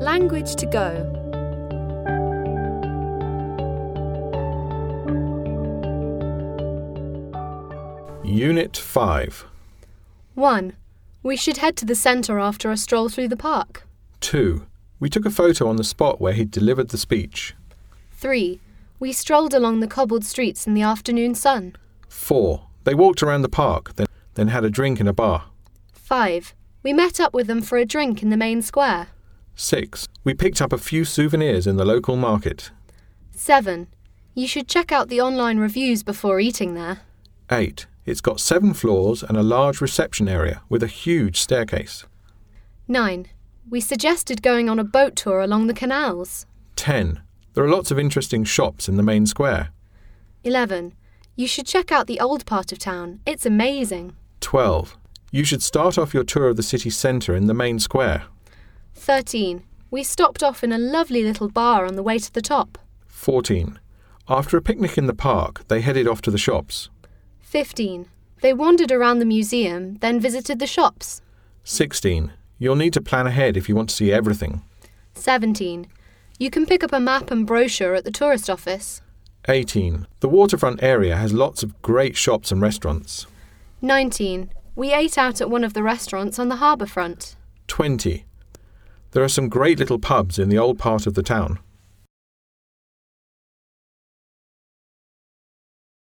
Language to go. Unit 5. 1. We should head to the centre after a stroll through the park. 2. We took a photo on the spot where he delivered the speech. 3. We strolled along the cobbled streets in the afternoon sun. 4. They walked around the park, then had a drink in a bar. 5. We met up with them for a drink in the main square. 6. We picked up a few souvenirs in the local market. 7. You should check out the online reviews before eating there. 8. It's got 7 floors and a large reception area with a huge staircase. 9. We suggested going on a boat tour along the canals. 10. There are lots of interesting shops in the main square. 11. You should check out the old part of town. It's amazing. 12. You should start off your tour of the city centre in the main square. 13. We stopped off in a lovely little bar on the way to the top. 14. After a picnic in the park, they headed off to the shops. 15. They wandered around the museum, then visited the shops. 16. You'll need to plan ahead if you want to see everything. 17. You can pick up a map and brochure at the tourist office. 18. The waterfront area has lots of great shops and restaurants. 19. We ate out at one of the restaurants on the harbour front. 20. There are some great little pubs in the old part of the town.